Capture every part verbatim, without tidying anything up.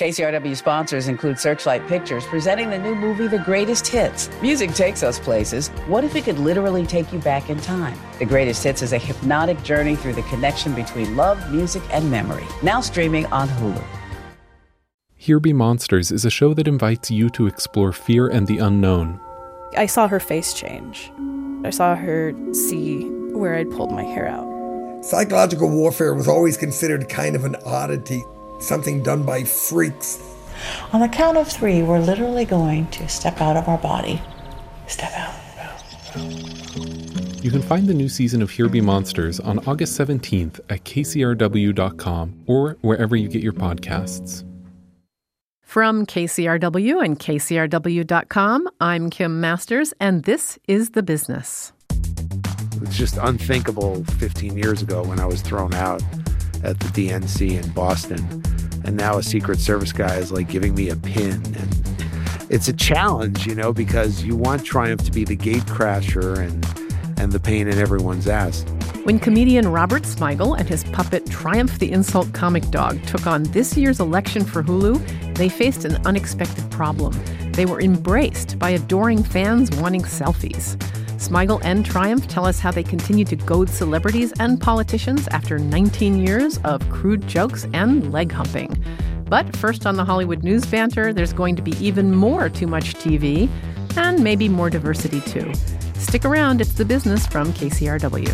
K C R W sponsors include Searchlight Pictures, presenting the new movie, The Greatest Hits. Music takes us places. What if it could literally take you back in time? The Greatest Hits is a hypnotic journey through the connection between love, music, and memory. Now streaming on Hulu. Here Be Monsters is a show that invites you to explore fear and the unknown. I saw her face change. I saw her see where I'd pulled my hair out. Psychological warfare was always considered kind of an oddity, something done by freaks. On the count of three, we're literally going to step out of our body. Step out. You can find the new season of Here Be Monsters on August seventeenth at K C R W dot com or wherever you get your podcasts. From K C R W and K C R W dot com, I'm Kim Masters, and this is The Business. It's just unthinkable fifteen years ago when I was thrown out at the D N C in Boston. And now a Secret Service guy is like giving me a pin. And it's a challenge, you know, because you want Triumph to be the gate crasher and, and the pain in everyone's ass. When comedian Robert Smigel and his puppet Triumph the Insult Comic Dog took on this year's election for Hulu, they faced an unexpected problem. They were embraced by adoring fans wanting selfies. Smigel and Triumph tell us how they continue to goad celebrities and politicians after nineteen years of crude jokes and leg humping. But first on the Hollywood News Banter, there's going to be even more Too Much T V, and maybe more diversity too. Stick around, it's The Business from K C R W.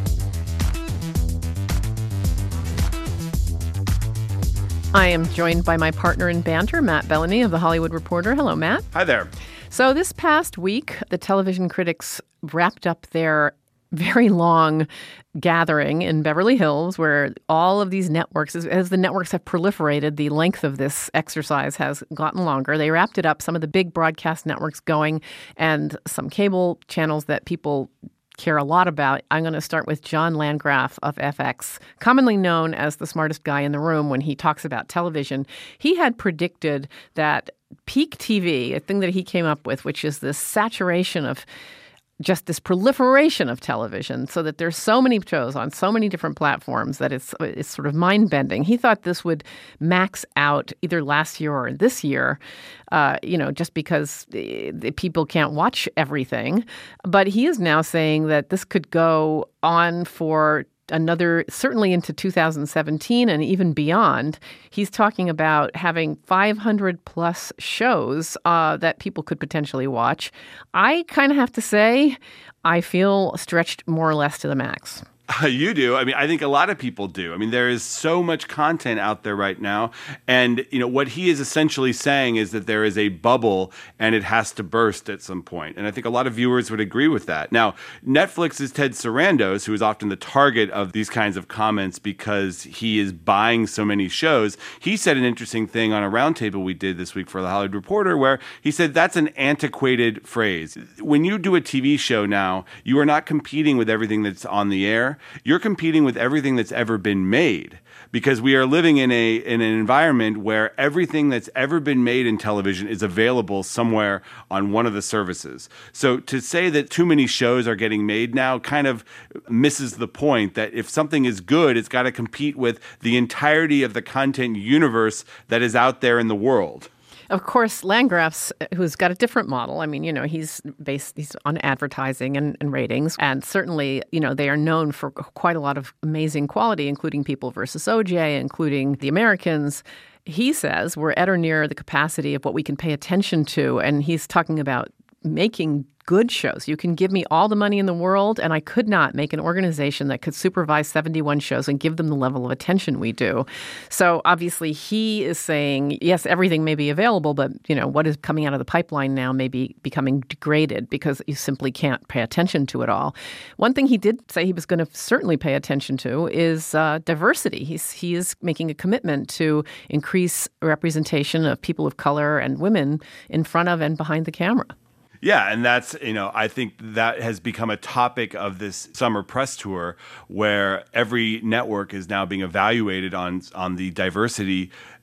I am joined by my partner in banter, Matt Bellany of The Hollywood Reporter. Hello, Matt. Hi there. So this past week, the television critics wrapped up their very long gathering in Beverly Hills, where all of these networks, as, as the networks have proliferated, the length of this exercise has gotten longer. They wrapped it up, some of the big broadcast networks going, and some cable channels that people care a lot about. I'm going to start with John Landgraf of F X, commonly known as the smartest guy in the room when he talks about television. He had predicted that peak T V, a thing that he came up with, which is this saturation of just this proliferation of television, so that there's so many shows on so many different platforms that it's it's sort of mind-bending. He thought this would max out either last year or this year, uh, you know, just because the, the people can't watch everything. But he is now saying that this could go on for another, certainly into two thousand seventeen and even beyond. He's talking about having five hundred plus shows uh, that people could potentially watch. I kind of have to say, I feel stretched more or less to the max. Uh, you do. I mean, I think a lot of people do. I mean, there is so much content out there right now. And, you know, what he is essentially saying is that there is a bubble and it has to burst at some point. And I think a lot of viewers would agree with that. Now, Netflix's Ted Sarandos, who is often the target of these kinds of comments because he is buying so many shows, he said an interesting thing on a roundtable we did this week for The Hollywood Reporter, where he said that's an antiquated phrase. When you do a T V show now, you are not competing with everything that's on the air. You're competing with everything that's ever been made, because we are living in a in an environment where everything that's ever been made in television is available somewhere on one of the services. So to say that too many shows are getting made now kind of misses the point that if something is good, it's got to compete with the entirety of the content universe that is out there in the world. Of course, Landgraf's, who's got a different model. I mean, you know, he's based he's on advertising and, and ratings. And certainly, you know, they are known for quite a lot of amazing quality, including People versus O J, including The Americans. He says we're at or near the capacity of what we can pay attention to. And he's talking about making good shows. You can give me all the money in the world, and I could not make an organization that could supervise seventy-one shows and give them the level of attention we do. So obviously he is saying, yes, everything may be available, but you know what is coming out of the pipeline now may be becoming degraded because you simply can't pay attention to it all. One thing he did say he was going to certainly pay attention to is uh, diversity. He's, he is making a commitment to increase representation of people of color and women in front of and behind the camera. Yeah, and that's, you know, I think that has become a topic of this summer press tour where every network is now being evaluated on on the diversity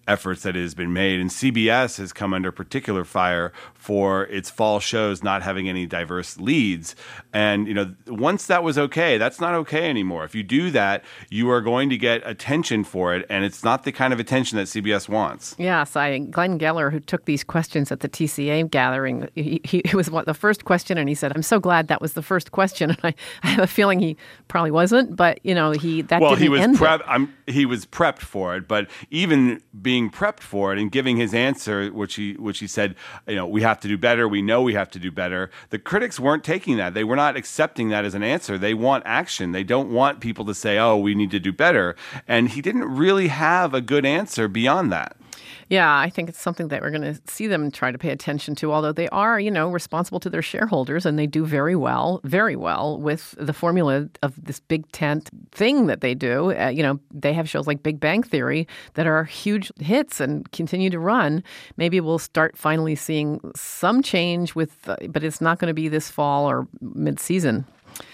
efforts that it has been made. And C B S has come under particular fire for its fall shows not having any diverse leads. And, you know, once that was okay, that's not okay anymore. If you do that, you are going to get attention for it, and it's not the kind of attention that C B S wants. Yes, I Glenn Geller, who took these questions at the T C A gathering, he, he it was what the first question, and he said, "I'm so glad that was the first question." And I, I have a feeling he probably wasn't, but you know, he that well, didn't he was end prep, it. I'm, he was prepped for it, but even being prepped for it and giving his answer, which he which he said, you know, we have to do better. We know we have to do better. The critics weren't taking that. They were not accepting that as an answer. They want action. They don't want people to say, "Oh, we need to do better." And he didn't really have a good answer beyond that. Yeah, I think it's something that we're going to see them try to pay attention to, although they are, you know, responsible to their shareholders, and they do very well, very well with the formula of this big tent thing that they do. Uh, you know, they have shows like Big Bang Theory that are huge hits and continue to run. Maybe we'll start finally seeing some change with, uh, but it's not going to be this fall or mid-season.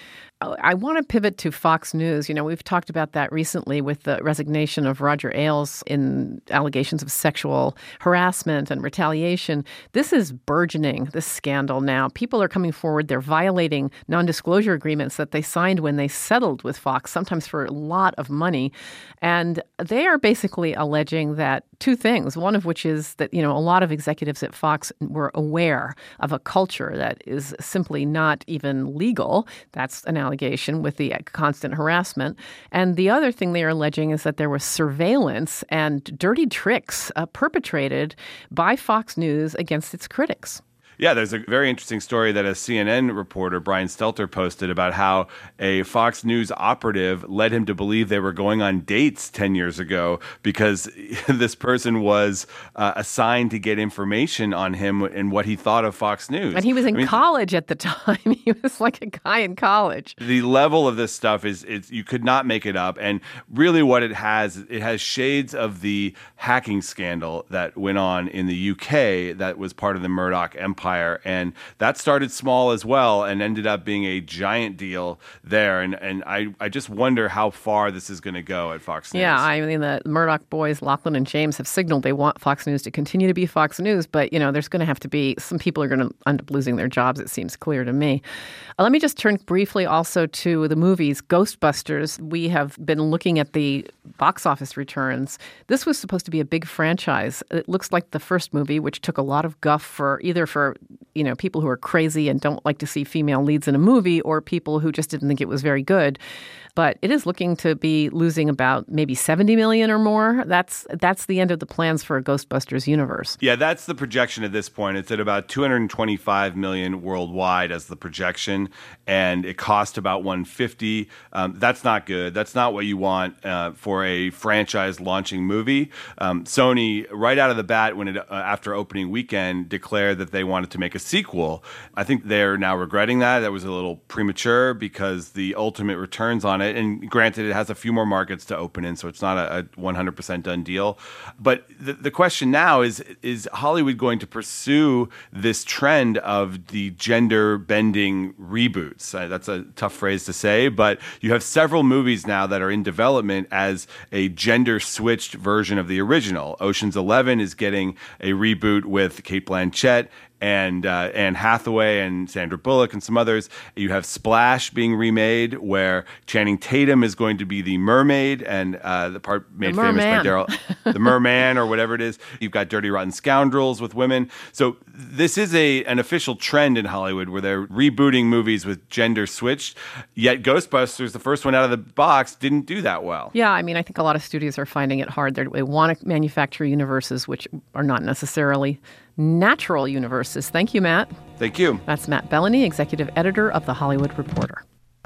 I want to pivot to Fox News. You know, we've talked about that recently with the resignation of Roger Ailes in allegations of sexual harassment and retaliation. This is burgeoning, this scandal now. People are coming forward. They're violating non-disclosure agreements that they signed when they settled with Fox, sometimes for a lot of money. And they are basically alleging that two things, one of which is that, you know, a lot of executives at Fox were aware of a culture that is simply not even legal. That's an allegation with the constant harassment. And the other thing they are alleging is that there was surveillance and dirty tricks uh, perpetrated by Fox News against its critics. Yeah, there's a very interesting story that a C N N reporter, Brian Stelter, posted about how a Fox News operative led him to believe they were going on dates ten years ago because this person was uh, assigned to get information on him and what he thought of Fox News. And he was in I mean, college at the time. He was like a guy in college. The level of this stuff is, is you could not make it up. And really what it has, it has shades of the hacking scandal that went on in the U K that was part of the Murdoch empire. And that started small as well and ended up being a giant deal there. And and I, I just wonder how far this is going to go at Fox News. Yeah, I mean, the Murdoch boys, Lachlan and James, have signaled they want Fox News to continue to be Fox News. But, you know, there's going to have to be, some people are going to end up losing their jobs, it seems clear to me. Uh, let me just turn briefly also to the movies. Ghostbusters, we have been looking at the box office returns. This was supposed to be a big franchise. It looks like the first movie, which took a lot of guff for either for you know, people who are crazy and don't like to see female leads in a movie or people who just didn't think it was very good. But it is looking to be losing about maybe seventy million or more. That's that's the end of the plans for a Ghostbusters universe. Yeah, that's the projection at this point. It's at about two hundred twenty-five million worldwide as the projection, and it cost about one hundred fifty. Um, that's not good. That's not what you want uh, for a franchise launching movie. Um, Sony, right out of the bat, when it uh, after opening weekend, declared that they wanted to make a sequel. I think they're now regretting that. That was a little premature because the ultimate returns on it, and granted, it has a few more markets to open in, so it's not a, a one hundred percent done deal. But the, the question now is, is Hollywood going to pursue this trend of the gender-bending reboots? Uh, that's a tough phrase to say, but you have several movies now that are in development as a gender-switched version of the original. Ocean's Eleven is getting a reboot with Cate Blanchett and uh, Anne Hathaway and Sandra Bullock and some others. You have Splash being remade, where Channing Tatum is going to be the mermaid, and uh, the part made the famous merman. by Daryl, the merman or whatever it is. You've got Dirty Rotten Scoundrels with women. So this is a an official trend in Hollywood where they're rebooting movies with gender switched. Yet Ghostbusters, the first one out of the box, didn't do that well. Yeah, I mean, I think a lot of studios are finding it hard. They're, they want to manufacture universes which are not necessarily natural universes. Thank you, Matt. Thank you. That's Matt Bellany, executive editor of The Hollywood Reporter.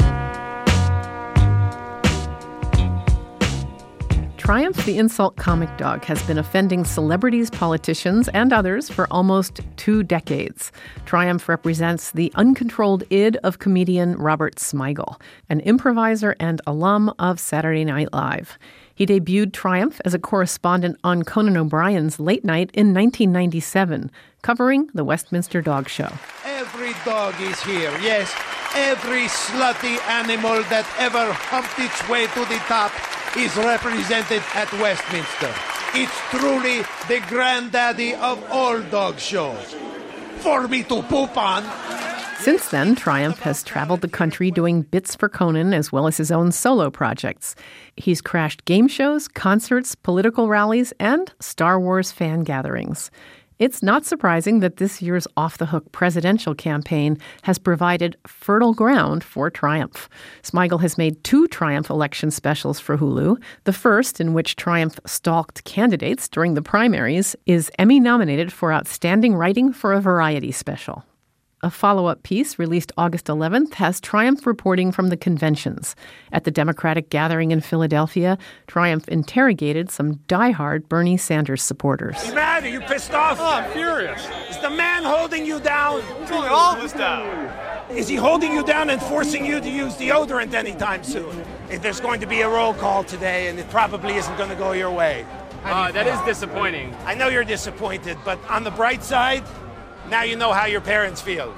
Triumph the Insult Comic Dog has been offending celebrities, politicians, and others for almost two decades. Triumph represents the uncontrolled id of comedian Robert Smigel, an improviser and alum of Saturday Night Live. He debuted Triumph as a correspondent on Conan O'Brien's Late Night in nineteen ninety-seven, covering the Westminster Dog Show. Every dog is here, yes. Every slutty animal that ever humped its way to the top is represented at Westminster. It's truly the granddaddy of all dog shows. For me to poop on. Since then, Triumph has traveled the country doing bits for Conan as well as his own solo projects. He's crashed game shows, concerts, political rallies, and Star Wars fan gatherings. It's not surprising that this year's off-the-hook presidential campaign has provided fertile ground for Triumph. Smigel has made two Triumph election specials for Hulu. The first, in which Triumph stalked candidates during the primaries, is Emmy-nominated for Outstanding Writing for a Variety Special. A follow-up piece released August eleventh has Triumph reporting from the conventions. At the Democratic gathering in Philadelphia, Triumph interrogated some diehard Bernie Sanders supporters. You mad? Are you pissed off? Oh, I'm furious. Is the man holding you down? Holding all of us down. Is he holding you down and forcing you to use deodorant anytime soon? If there's going to be a roll call today, and it probably isn't going to go your way. Uh, that is disappointing. I know you're disappointed, but on the bright side, now you know how your parents feel.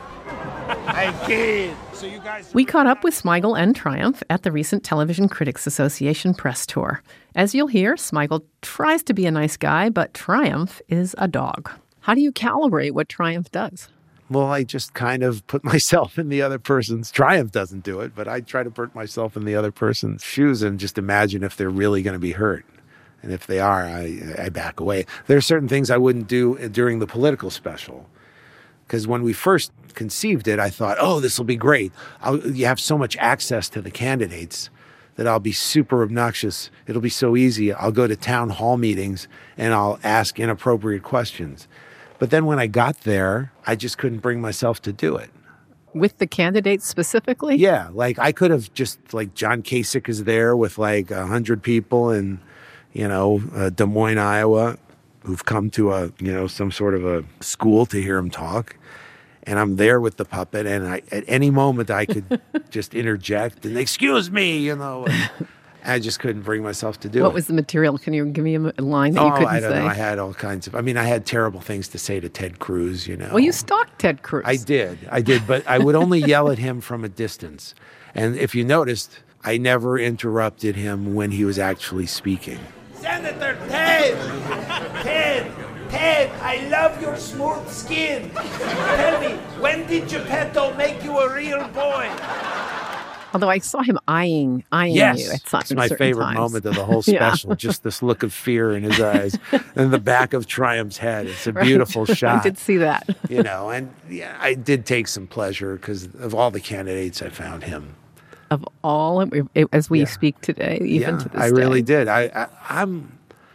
I kid. So you guys. We caught up with Smigel and Triumph at the recent Television Critics Association press tour. As you'll hear, Smigel tries to be a nice guy, but Triumph is a dog. How do you calibrate what Triumph does? Well, I just kind of put myself in the other person's. Triumph doesn't do it, but I try to put myself in the other person's shoes and just imagine if they're really going to be hurt. And if they are, I, I back away. There are certain things I wouldn't do during the political special. Because when we first conceived it, I thought, oh, this will be great. I'll, you have so much access to the candidates that I'll be super obnoxious. It'll be so easy. I'll go to town hall meetings and I'll ask inappropriate questions. But then when I got there, I just couldn't bring myself to do it. With the candidates specifically? Yeah, like I could have just, like John Kasich is there with like a hundred people in, you know, uh, Des Moines, Iowa, who've come to a, you know, some sort of a school to hear him talk. And I'm there with the puppet, and I, at any moment I could just interject and, excuse me, you know. I just couldn't bring myself to do what it. What was the material? Can you give me a line that oh, you couldn't I don't say? know. I had all kinds of, I mean, I had terrible things to say to Ted Cruz, you know. Well, you stalked Ted Cruz. I did. I did. But I would only yell at him from a distance. And if you noticed, I never interrupted him when he was actually speaking. Senator Ted! Ted! Ted, I love your smooth skin. Tell me, when did Geppetto make you a real boy? Although I saw him eyeing, eyeing yes, you at some it's my certain favorite times. moment of the whole special. Yeah. Just this look of fear in his eyes and the back of Triumph's head. It's a Right. beautiful shot. I did see that. You know, and yeah, I did take some pleasure because of all the candidates, I found him. Of all, as we Yeah. speak today, even yeah, to this I day. really did. I, I, I'm,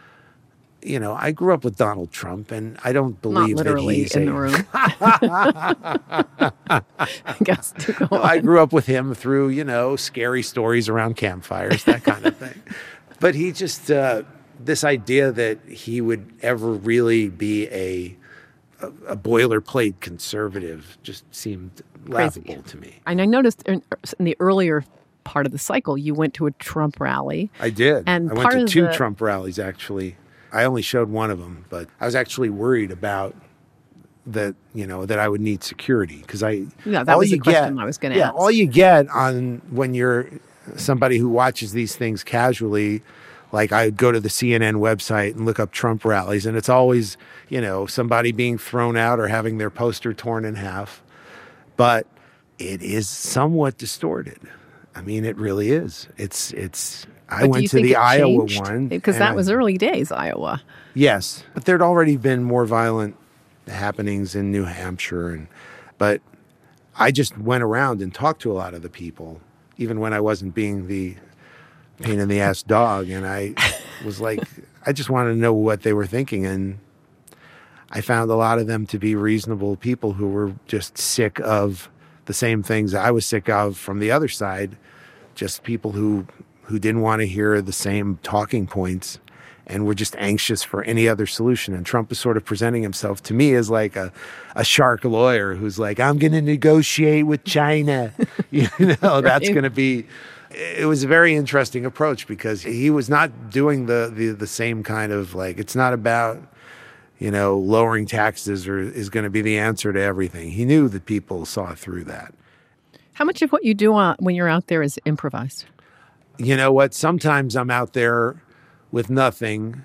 you know, I grew up with Donald Trump, and I don't believe Not literally that he's in a, the room. I guess to go I on. grew up with him through, you know, scary stories around campfires, that kind of thing. But he just, uh, this idea that he would ever really be a, a, a boilerplate conservative just seemed laughable to me. And I noticed in, in the earlier part of the cycle, you went to a Trump rally. I did. And I went part to of two the- Trump rallies, actually. I only showed one of them, but I was actually worried about that, you know, that I would need security because I. Yeah, that all was the you question get, I was gonna yeah, ask. all you get on when you're somebody who watches these things casually, like I would go to the C N N website and look up Trump rallies, and it's always, you know, somebody being thrown out or having their poster torn in half. But it is somewhat distorted. I mean, it really is. It's it's. I But do went you to think the it Iowa changed? one Because and that I- was early days, Iowa. Yes, but there'd already been more violent happenings in New Hampshire, and but I just went around and talked to a lot of the people, even when I wasn't being the pain in the ass dog, and I was like, I just wanted to know what they were thinking, and I found a lot of them to be reasonable people who were just sick of the same things I was sick of from the other side, just people who who didn't want to hear the same talking points and were just anxious for any other solution. And Trump is sort of presenting himself to me as like a, a shark lawyer who's like, I'm going to negotiate with China. You know, that's Right. going to be, it was a very interesting approach because he was not doing the, the, the same kind of like, it's not about, you know, lowering taxes or is going to be the answer to everything. He knew that people saw through that. How much of what you do uh, when you're out there is improvised? You know what? Sometimes I'm out there with nothing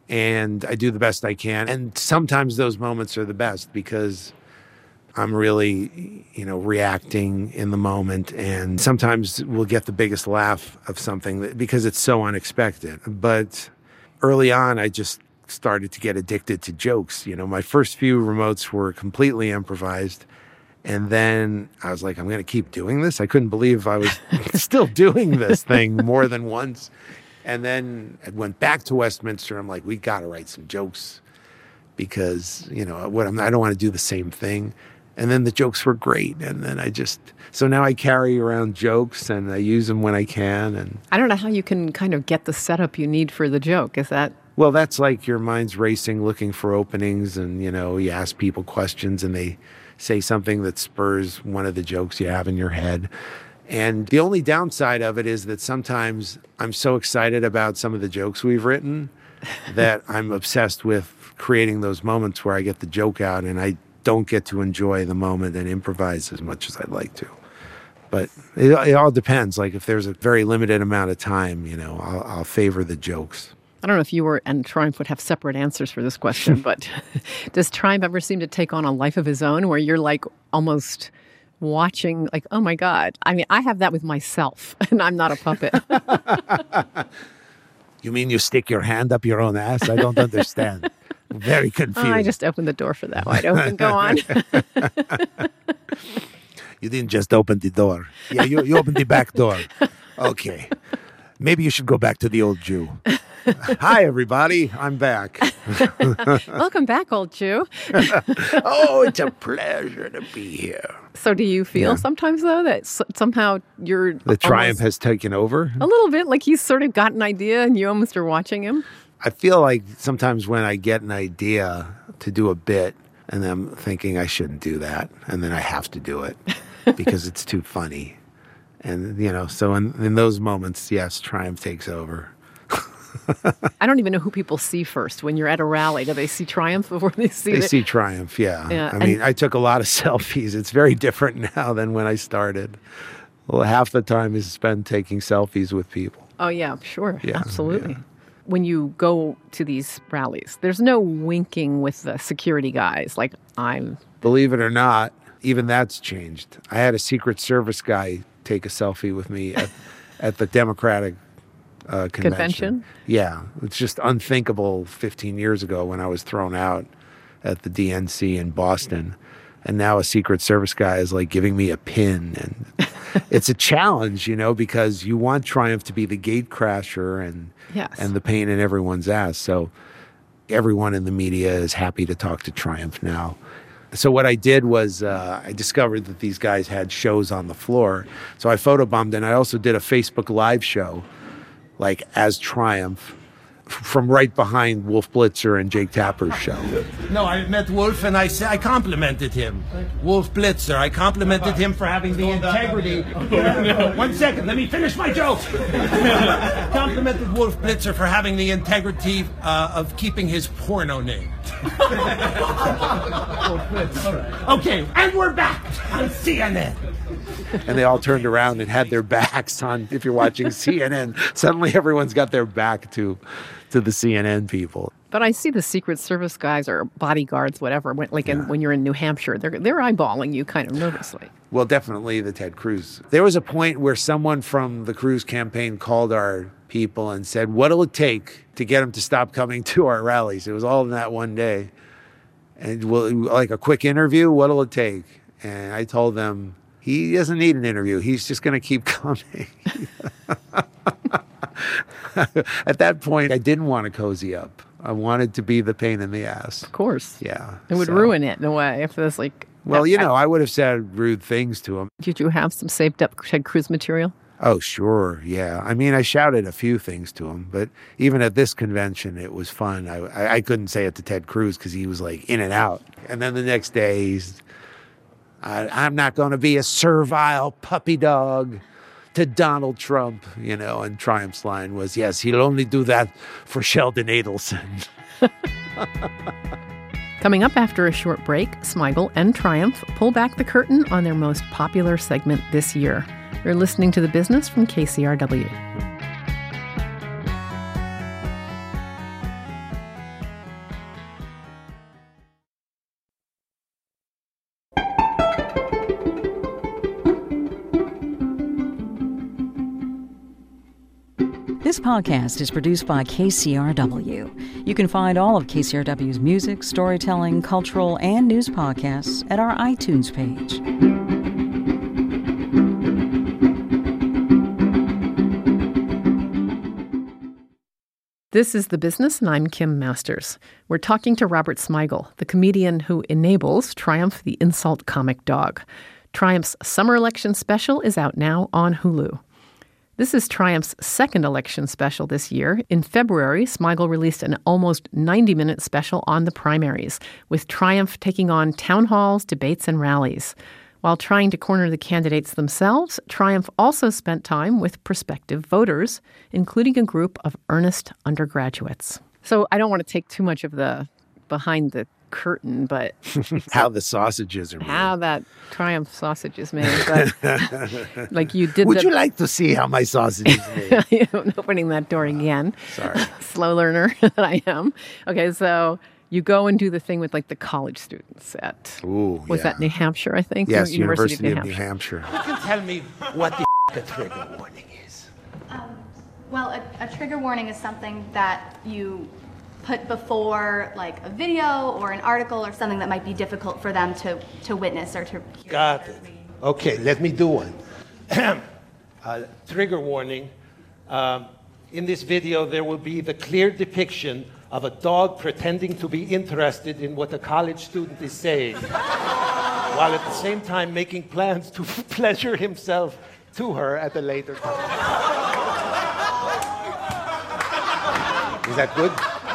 and I do the best I can. And sometimes those moments are the best because I'm really, you know, reacting in the moment. And sometimes we'll get the biggest laugh of something that, because it's so unexpected. But early on, I just started to get addicted to jokes. You know, my first few remotes were completely improvised. And then I was like, I'm going to keep doing this. I couldn't believe I was still doing this thing more than once. And then I went back to Westminster. I'm like, we got to write some jokes because, you know, what I'm, I don't want to do the same thing. And then the jokes were great. And then I just, so now I carry around jokes and I use them when I can. And I don't know how you can kind of get the setup you need for the joke. Is that? Well, that's like your mind's racing, looking for openings. And, you know, you ask people questions and they say something that spurs one of the jokes you have in your head. And the only downside of it is that sometimes I'm so excited about some of the jokes we've written that I'm obsessed with creating those moments where I get the joke out and I don't get to enjoy the moment and improvise as much as I'd like to. But it, it all depends. Like if there's a very limited amount of time, you know, I'll, I'll favor the jokes. I don't know if you were and Triumph would have separate answers for this question, but does Triumph ever seem to take on a life of his own where you're like almost watching like, oh my God. I mean, I have that with myself and I'm not a puppet. You mean you stick your hand up your own ass? I don't understand. Very confused. Oh, I just opened the door for that wide open. Go on. You didn't just open the door. Yeah, you, you opened the back door. Okay. Maybe you should go back to the old Jew. Hi, everybody. I'm back. Welcome back, old Jew. Oh, it's a pleasure to be here. So do you feel Yeah. sometimes, though, that s- somehow you're... The Triumph almost- has taken over? A little bit, like he's sort of got an idea and you almost are watching him? I feel like sometimes when I get an idea to do a bit and I'm thinking I shouldn't do that, and then I have to do it because it's too funny. And, you know, so in, in those moments, yes, Triumph takes over. I don't even know who people see first when you're at a rally. Do they see Triumph before they see They the- see Triumph, yeah. Yeah, I and- mean, I took a lot of selfies. It's very different now than when I started. Well, half the time is spent taking selfies with people. Oh, yeah, sure. Yeah, Absolutely. When you go to these rallies, there's no winking with the security guys. Like, I'm... Believe it or not, even that's changed. I had a Secret Service guy take a selfie with me at, at the Democratic uh, convention. Convention? Yeah. It's just unthinkable fifteen years ago when I was thrown out at the D N C in Boston. And now a Secret Service guy is like giving me a pin. And it's a challenge, you know, because you want Triumph to be the gate crasher and, Yes. and the pain in everyone's ass. So everyone in the media is happy to talk to Triumph now. So what I did was uh, I discovered that these guys had shows on the floor. So I photobombed, and I also did a Facebook Live show, like as Triumph, f- from right behind Wolf Blitzer and Jake Tapper's show. No, I met Wolf and I said I complimented him. Wolf Blitzer. I complimented him for having the integrity. One second, let me finish my joke. Complimented Wolf Blitzer for having the integrity uh, of keeping his porno name. Okay, and we're back on C N N. And they all turned around and had their backs on. If you're watching C N N, suddenly everyone's got their back to, to the C N N people. But I see the Secret Service guys or bodyguards, whatever, when, like in, when you're in New Hampshire, they're, they're eyeballing you kind of nervously. Well, definitely the Ted Cruz. There was a point where someone from the Cruz campaign called our people and said, what'll it take to get him to stop coming to our rallies? It was all in that one day. And well, like a quick interview, what'll it take? And I told them, he doesn't need an interview. He's just going to keep coming. At that point, I didn't want to cozy up. I wanted to be the pain in the ass. Of course. Yeah. It would so- ruin it in a way if there's like... Well, you know, I would have said rude things to him. Did you have some saved up Ted Cruz material? Oh, sure. Yeah. I mean, I shouted a few things to him, but even at this convention, it was fun. I, I, I couldn't say it to Ted Cruz because he was like in and out. And then the next day, he's, I, I'm not going to be a servile puppy dog to Donald Trump, you know, and Triumph's line was, yes, he'll only do that for Sheldon Adelson. Coming up after a short break, Smigel and Triumph pull back the curtain on their most popular segment this year. You're listening to The Business from K C R W. This podcast is produced by K C R W. You can find all of K C R W's music, storytelling, cultural, and news podcasts at our iTunes page. This is The Business, and I'm Kim Masters. We're talking to Robert Smigel, the comedian who enables Triumph the Insult Comic Dog. Triumph's summer election special is out now on Hulu. This is Triumph's second election special this year. In February, Smigel released an almost ninety-minute special on the primaries, with Triumph taking on town halls, debates, and rallies. While trying to corner the candidates themselves, Triumph also spent time with prospective voters, including a group of earnest undergraduates. So I don't want to take too much of the behind the curtain, but how the sausages are made. How that Triumph sausage is made. But like you did. Would the, you like to see how my sausage is made? You know, opening that door again. Sorry. Slow learner that I am. Okay, so you go and do the thing with like the college students at, Ooh, was yeah. that New Hampshire, I think? Yes, University, University of New Hampshire. Of New Hampshire. You can tell me what the a trigger warning is. Um, well, a, a trigger warning is something that you put before like a video or an article or something that might be difficult for them to, to witness or to hear. Got it. Okay, let me do one. uh, trigger warning. Um, in this video, there will be the clear depiction of a dog pretending to be interested in what a college student is saying, while at the same time making plans to pleasure himself to her at a later time. Is that good?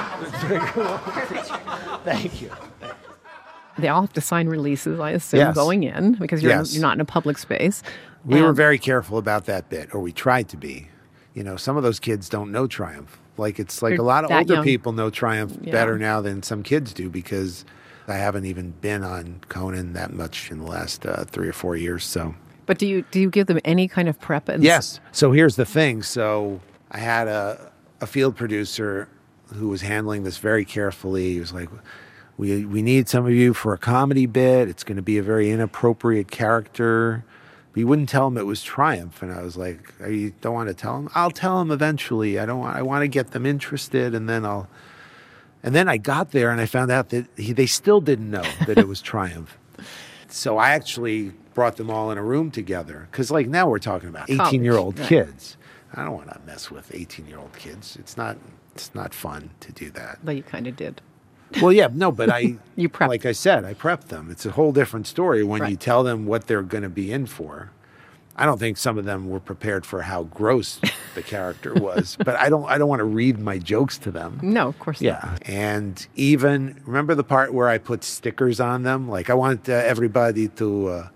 Thank you. They all have to sign releases, I assume, Yes. going in, because you're, Yes. you're not in a public space. We were And- very careful about that bit, or we tried to be. You know, some of those kids don't know Triumph. Like, it's like They're a lot of that older young. people know Triumph Yeah. better now than some kids do, because I haven't even been on Conan that much in the last uh, three or four years. So, But do you do you give them any kind of prep? And yes. So here's the thing. So I had a, a field producer who was handling this very carefully. He was like, we, we need some of you for a comedy bit. It's going to be a very inappropriate character. But you wouldn't tell him it was Triumph. And I was like, oh, you don't want to tell him? I'll tell him eventually. I don't want, I want to get them interested, and then I'll, and then I got there and I found out that he, they still didn't know that it was Triumph. So I actually brought them all in a room together. Cause like now we're talking about eighteen year old College, kids. I don't want to mess with eighteen year old kids. It's not, it's not fun to do that. But you kind of did. Well, yeah, no, but I, You prepped. like I said, I prepped them. It's a whole different story when you Right. tell them what they're going to be in for. I don't think some of them were prepared for how gross the character was, but I don't, I don't want to read my jokes to them. No, of course not. Yeah. And even, remember the part where I put stickers on them? Like, I want uh, everybody to, uh,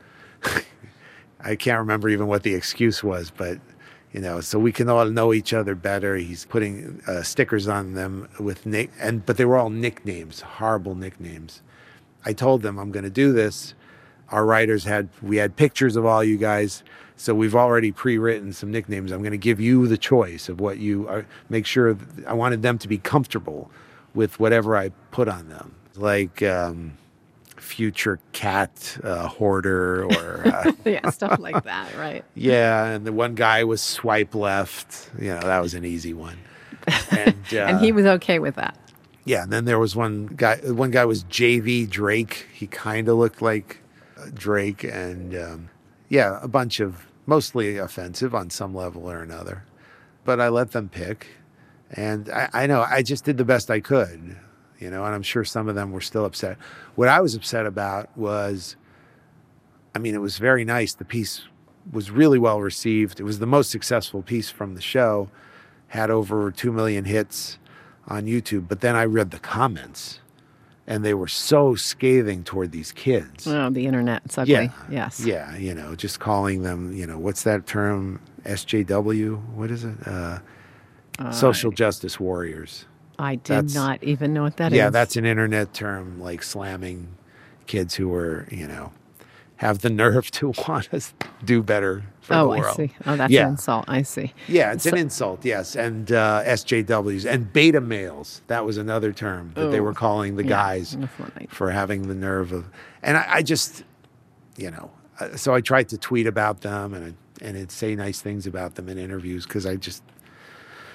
I can't remember even what the excuse was, but, you know, so we can all know each other better. He's putting uh, stickers on them with nick, and but they were all nicknames, horrible nicknames. I told them I'm going to do this. Our writers had, we had pictures of all you guys. So we've already pre-written some nicknames. I'm going to give you the choice of what you are. Make sure th- I wanted them to be comfortable with whatever I put on them, like um, future cat uh, hoarder, or uh, Yeah, stuff like that, right? yeah. And the one guy was swipe left. You know, that was an easy one. And, uh, And he was okay with that. yeah. And then there was one guy. One guy was J V Drake. He kind of looked like uh, Drake, and um, yeah, a bunch of. Mostly offensive on some level or another. But I let them pick. And I, I know I just did the best I could, you know, and I'm sure some of them were still upset. What I was upset about was, I mean, it was very nice. The piece was really well received. It was the most successful piece from the show, had over two million hits on YouTube. But then I read the comments, and they were so scathing toward these kids. Oh, the internet. It's ugly. Yeah. Yes. Yeah, you know, just calling them, you know, what's that term? S J W? What is it? Uh, Uh, social justice warriors. I did That's- not even know what that is. yeah, that's an internet term, like slamming kids who were, you know, have the nerve to want us to do better for oh, the world. I see. Oh, that's yeah. an insult. I see. Yeah, it's So- an insult, yes. And uh, S J Ws and beta males. That was another term that they Oh, were calling the yeah, guys that's what I- for having the nerve of. And I, I just, you know, uh, so I tried to tweet about them and and it'd say nice things about them in interviews because I just,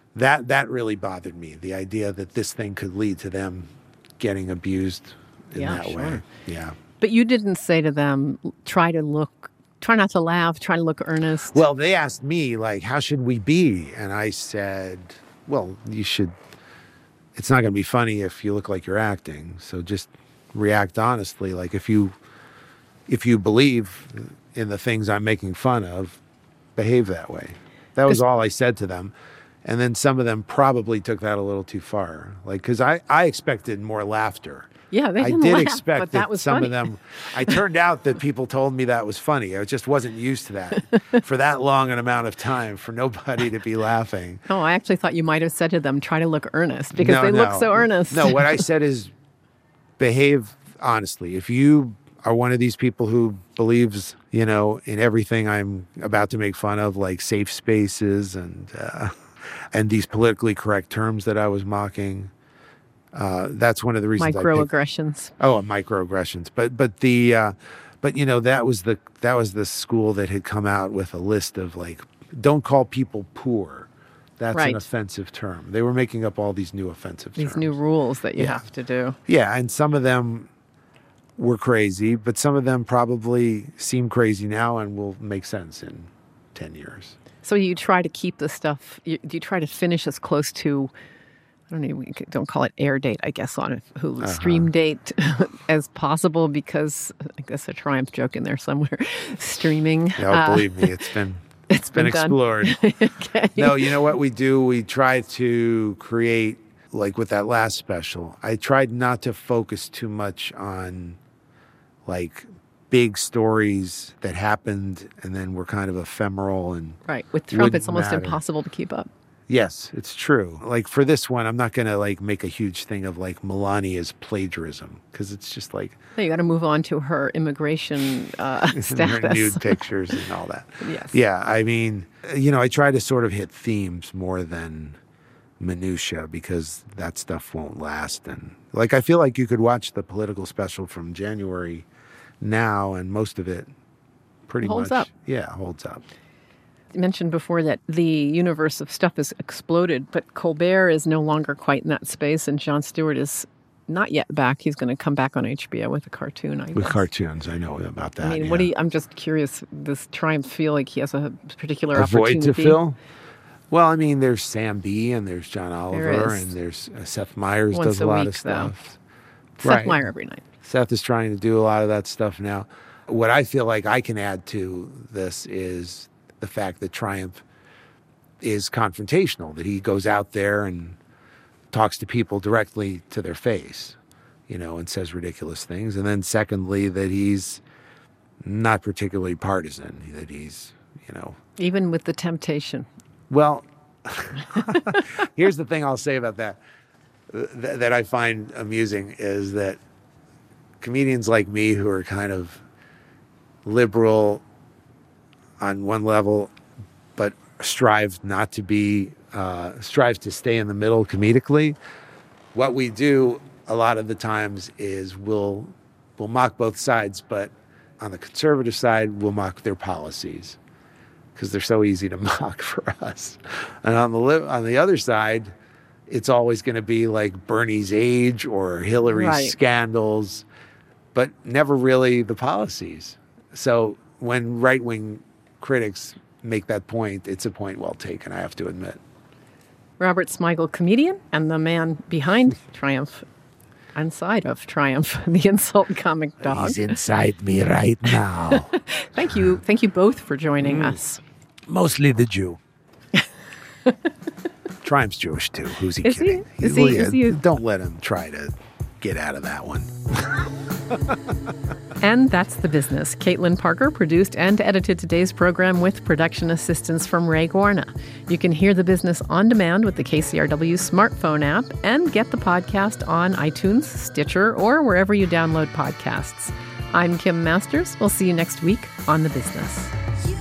that that really bothered me. The idea that this thing could lead to them getting abused in Yeah, that sure. way. Yeah. But you didn't say to them, try to look, try not to laugh, try to look earnest. Well, they asked me, like, how should we be? And I said, well, you should, it's not going to be funny if you look like you're acting. So just react honestly. Like if you, if you believe in the things I'm making fun of, behave that way. That was all I said to them. And then some of them probably took that a little too far. Like, cause I, I expected more laughter. Yeah, they I didn't did laugh, expect but that, that was some funny. of them, I turned out that people told me that was funny. I just wasn't used to that for that long an amount of time for nobody to be laughing. Oh, I actually thought you might have said to them, try to look earnest because No, they no. look so earnest. No, what I said is behave honestly. If you are one of these people who believes, you know, in everything I'm about to make fun of, like safe spaces and uh, and these politically correct terms that I was mocking, uh, that's one of the reasons. I picked- Microaggressions. Oh, microaggressions. But but the uh, but you know that was the that was the school that had come out with a list of like, don't call people poor. That's Right. an offensive term. They were making up all these new offensive These terms. new rules that you Yeah. have to do. Yeah, and some of them were crazy, but some of them probably seem crazy now and will make sense in ten years. So you try to keep the stuff, you, do you try to finish as close to, I don't know, we don't call it air date, I guess, on a Hulu Uh-huh. stream date as possible because I guess a Triumph joke in there somewhere, streaming. Yeah, Uh, believe me, it's been it's been, been done. explored. Okay. No, you know what we do? We try to create, like with that last special, I tried not to focus too much on like big stories that happened and then were kind of ephemeral and Right. With Trump, wouldn't it's almost matter. impossible to keep up. Yes, it's true. Like for this one, I'm not going to like make a huge thing of like Melania's plagiarism because it's just like No, you got to move on to her immigration uh, her status. nude pictures and all that. Yes. Yeah, I mean, you know, I try to sort of hit themes more than minutia because that stuff won't last. And like, I feel like you could watch the political special from January now, and most of it pretty Holds much up. Yeah, holds up. You mentioned before that the universe of stuff has exploded, but Colbert is no longer quite in that space, and Jon Stewart is not yet back. He's going to come back on H B O with a cartoon, I With guess. cartoons, I know about that. I mean, yeah. what do you, I'm just curious, does Triumph feel like he has a particular A void opportunity? to fill? Well, I mean, there's Sam B and there's John Oliver is. and there's uh, Seth Meyers Once does a, a lot week, of stuff. though. Seth Meyer every night. Seth is trying to do a lot of that stuff now. What I feel like I can add to this is the fact that Triumph is confrontational, that he goes out there and talks to people directly to their face, you know, and says ridiculous things. And then secondly, that he's not particularly partisan, that he's, you know, Even with the temptation. well, here's the thing I'll say about that th- that I find amusing is that comedians like me who are kind of liberal on one level, but strive not to be, uh, strive to stay in the middle comedically. What we do a lot of the times is we'll, we'll mock both sides, but on the conservative side, we'll mock their policies because they're so easy to mock for us. And on the li- on the other side, it's always going to be like Bernie's age or Hillary's Right. scandals, but never really the policies. So when right-wing critics make that point, it's a point well taken, I have to admit. Robert Smigel, comedian, and the man behind Triumph, inside of Triumph, the insult comic dog. He's inside me right now. Thank you. Thank you both for joining Mm. us. Mostly the Jew. Triumph's Jewish too. Who's he Is he? kidding? Is Well, he- yeah, is he- Don't let him try to get out of that one. And that's The Business. Caitlin Parker produced and edited today's program with production assistance from Ray Guarna. You can hear The Business on demand with the K C R W smartphone app and get the podcast on iTunes, Stitcher, or wherever you download podcasts. I'm Kim Masters. We'll see you next week on The Business.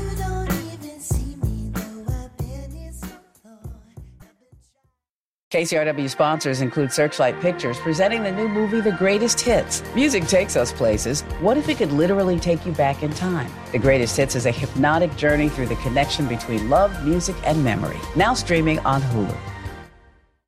K C R W sponsors include Searchlight Pictures, presenting the new movie The Greatest Hits. Music takes us places. What if it could literally take you back in time? The Greatest Hits is a hypnotic journey through the connection between love, music, and memory. Now streaming on Hulu.